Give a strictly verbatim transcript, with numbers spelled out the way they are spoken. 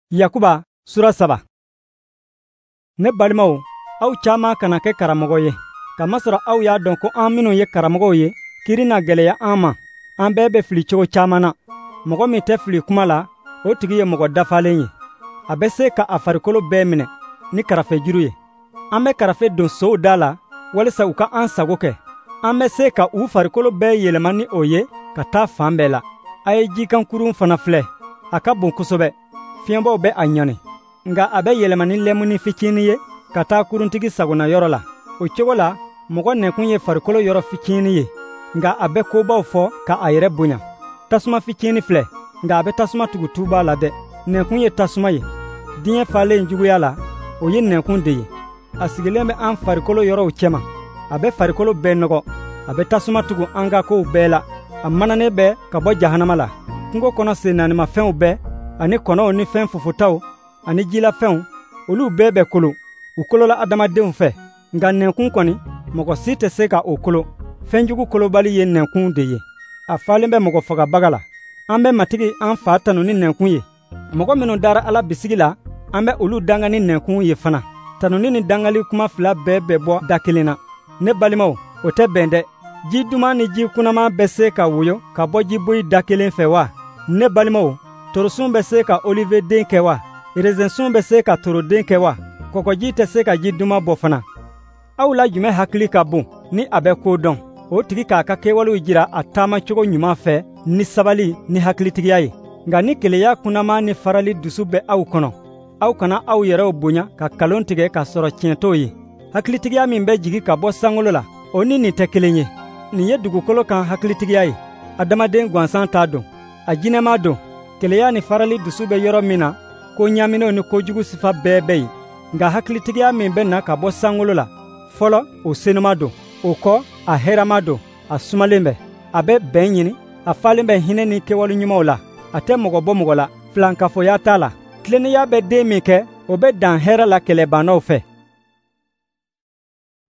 Yakuba sura saba. Ne balimaw, aw caaman kana kɛ karamɔgɔ ye. Kamasɔrɔ aw y'a dɔn ko an minnu ye karamɔgɔw ye, kiiri na gɛlɛya an ma. An bɛɛ bɛ fili cogo caaman na. Mɔgɔ min tɛ fili kuma la, o tigi ye mɔgɔ dafalen ye. A bɛ se ka a farikolo bɛɛ minɛ ni karafejuru ye. An bɛ karafe don sow da la walisa u ka an sago kɛ. An bɛ se ka u farikolo bɛɛ yɛlɛma ni o ye ka taa fan bɛɛ la. A ye jikankurun fana filɛ, a ka bon kosɛbɛ. Fiɲɛbɔw bɛ a ɲɔni, nka a bɛ yɛlɛma ni lɛmuni fitinin ye ka taa kuruntigi sagona yɔrɔ la. O cogo la, mɔgɔ nɛnkun ye farikolo yɔrɔ fitinin ye, nka a bɛ kobaw fɔ ka a yɛrɛ bonya. Tasuma fitinin filɛ, nka a bɛ tasuma tugu tuba la dɛ. Nɛnkun ye tasuma ye. Diɲɛ falen juguya la, o ye nɛnkun de ye. A sigilen bɛ an farikolo yɔrɔw cɛma. A bɛ farikolo bɛɛ nɔgɔ. A bɛ tasuma tugu an ka kow bɛɛ la. A mananen bɛ ka bɔ jahanama la. Kungo kɔnɔ sennaanimafɛnw bɛɛ, ani kɔnɔw ni fɛn fufutaw, ani jilafɛnw, olu bɛɛ bɛ kolo. U kolola adamadenw fɛ, nka nɛnkun kɔni, mɔgɔ si tɛ se ka o kolo. Fɛnjugu kolobali ye nɛnkun de ye. A falen bɛ mɔgɔ fagabaga la. An bɛ matigi an fa tanu ni nɛnkun ye. Mɔgɔ minnu dara Ala bisigi la, an bɛ olu danga ni nɛnkun ye fana. Tanuni ni dangali kuma fila bɛɛ bɛ bɔ da kelen na. Ne balimaw, o tɛ bɛn dɛ. Ji duman ni ji kunaman bɛ se ka woyo ka bɔ jiboyi da kelen fɛ wa? Ne balimaw, torosun bɛ se ka olive den kɛ wa? Rezensun bɛ se ka toroden kɛ wa? Kɔgɔji tɛ se ka ji duman bɔ fana. Aw la jumɛn hakili ka bon ni a bɛ ko dɔn? O tigi k'a ka kɛwalew jira a taamacogo ɲuman fɛ ni sabali ni hakilitigiya ye. Nka ni keleya kunaman ni farali dusu bɛ aw kɔnɔ, aw kana aw yɛrɛw bonya ka kalon tigɛ k'a sɔrɔ tiɲɛ t'o ye. Hakilitigiya min bɛ jigi ka bɔ sankolo la, o ni nin tɛ kelen ye. Nin ye dugukolo kan hakilitigiya ye. Adamaden gansan t'a don, a jinɛma don. Keleya ni farali dusu bɛ yɔrɔ min na, ko ɲaminɛw ni kojugu sifa bɛɛ bɛ yen. Nka hakilitigiya min bɛ na ka bɔ sankolo la, fɔlɔ o senuma don, o kɔ a hɛrɛma don, a sumalen bɛ, a bɛ bɛn ɲini, a falen bɛ hinɛ ni kɛwale ɲumanw la, a tɛ mɔgɔ bɔ mɔgɔ la, filankafoya t'a la. Tilennenya bɛ den min kɛ, o bɛ dan hɛrɛ la kɛlɛbannaw fɛ.